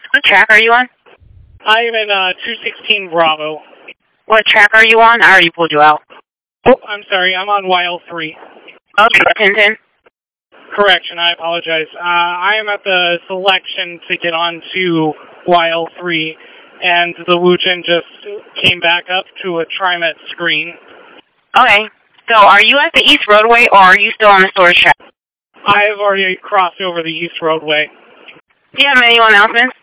What track are you on? I am in 216 Bravo. What track are you on? I already pulled you out. Oh, I'm sorry. I'm on YL3. Okay, Tintin. Correction, I apologize. I am at the selection to get onto YL3, and the Wuchen just came back up to a TriMet screen. Okay, so are you at the East Roadway, or are you still on the storage track? I have already crossed over the East Roadway. Do you have any announcements?